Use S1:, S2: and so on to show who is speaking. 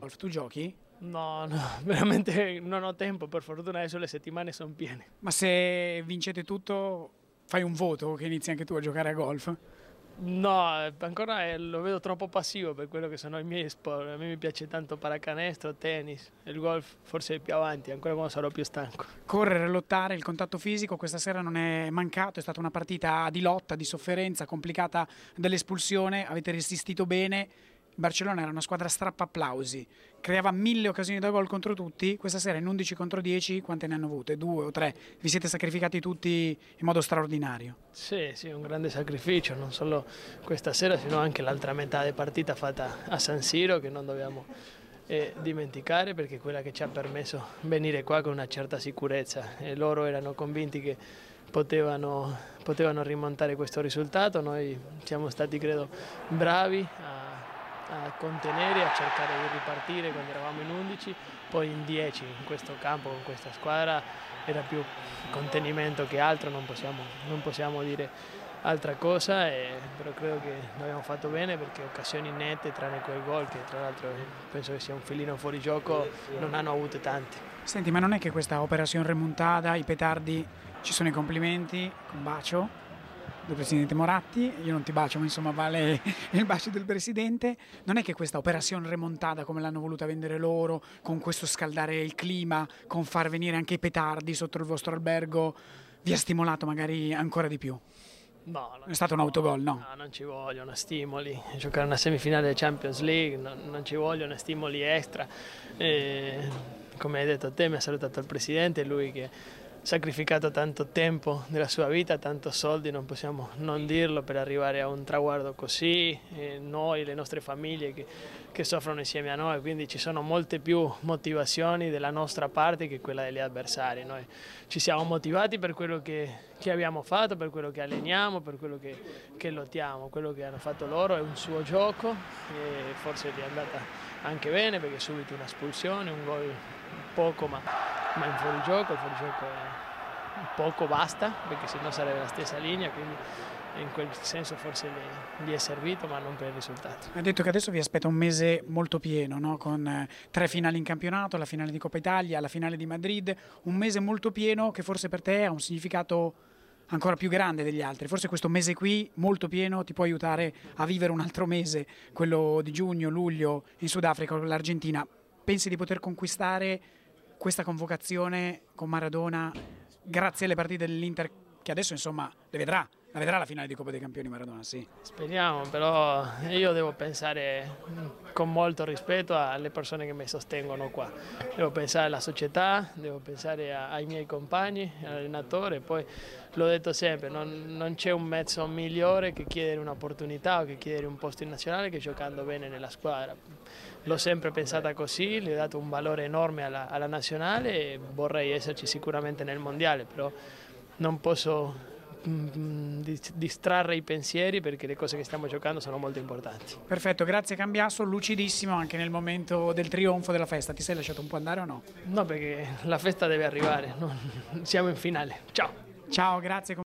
S1: golf, tu giochi?
S2: No, no, veramente non ho tempo, per fortuna adesso le settimane sono piene.
S1: Ma se vincete tutto, fai un voto che inizi anche tu a giocare a golf?
S2: No, ancora lo vedo troppo passivo per quello che sono i miei sport. A me mi piace tanto pallacanestro, tennis, il golf forse è più avanti, ancora quando sarò più stanco.
S1: Correre, lottare, il contatto fisico questa sera non è mancato, è stata una partita di lotta, di sofferenza, complicata dall'espulsione, avete resistito bene. Il Barcellona era una squadra strappa applausi, creava 1000 occasioni da gol contro tutti, questa sera in 11 contro 10 quante ne hanno avute? 2 o 3? Vi siete sacrificati tutti in modo straordinario.
S2: Sì, sì, un grande sacrificio, non solo questa sera, sino anche l'altra metà della partita fatta a San Siro, che non dobbiamo dimenticare, perché è quella che ci ha permesso venire qua con una certa sicurezza e loro erano convinti che potevano rimontare questo risultato. Noi siamo stati, credo, bravi a contenere, a cercare di ripartire quando eravamo in 11, poi in 10 in questo campo con questa squadra era più contenimento che altro, non possiamo dire altra cosa, però credo che l'abbiamo fatto bene perché occasioni nette, tranne quel gol che tra l'altro penso che sia un filino fuori gioco, non hanno avute tante.
S1: Senti, ma non è che questa operazione remontada, i petardi, ci sono i complimenti, un bacio del Presidente Moratti, io non ti bacio ma insomma vale il bacio del Presidente, non è che questa operazione remontada come l'hanno voluta vendere loro, con questo scaldare il clima, con far venire anche i petardi sotto il vostro albergo, vi ha stimolato magari ancora di più?
S2: No,
S1: È stato un autogol, no?
S2: No, non ci vogliono stimoli, giocare una semifinale di Champions League, non ci vogliono stimoli extra. Come hai detto te, mi ha salutato il Presidente, lui che sacrificato tanto tempo della sua vita, tanto soldi, non possiamo non dirlo per arrivare a un traguardo così, noi, le nostre famiglie che soffrono insieme a noi, quindi ci sono molte più motivazioni della nostra parte che quella degli avversari. Noi ci siamo motivati per quello che abbiamo fatto, per quello che alleniamo, per quello che lottiamo. Quello che hanno fatto loro è un suo gioco e forse gli è andata anche bene perché subito un'espulsione, un gol poco ma in fuorigioco, il fuorigioco è poco basta perché sennò sarebbe la stessa linea, quindi in quel senso forse gli è servito ma non per il risultato.
S1: Ha detto che adesso vi aspetta un mese molto pieno, no? Con 3 finali in campionato, la finale di Coppa Italia, la finale di Madrid, un mese molto pieno che forse per te ha un significato ancora più grande degli altri. Forse questo mese qui molto pieno ti può aiutare a vivere un altro mese, quello di giugno, luglio in Sudafrica con l'Argentina. Pensi di poter conquistare questa convocazione con Maradona grazie alle partite dell'Inter che adesso insomma la vedrà la finale di Coppa dei Campioni Maradona, sì.
S2: Speriamo, però io devo pensare con molto rispetto alle persone che mi sostengono qua. Devo pensare alla società, devo pensare ai miei compagni, all'allenatore, poi l'ho detto sempre, non c'è un mezzo migliore che chiedere un'opportunità o che chiedere un posto in nazionale che giocando bene nella squadra. L'ho sempre pensata così, le ho dato un valore enorme alla nazionale e vorrei esserci sicuramente nel mondiale, però non posso distrarre i pensieri perché le cose che stiamo giocando sono molto importanti.
S1: Perfetto, grazie Cambiasso, lucidissimo anche nel momento del trionfo della festa. Ti sei lasciato un po' andare o no?
S2: No, perché la festa deve arrivare, siamo in finale. Ciao!
S1: Ciao, grazie.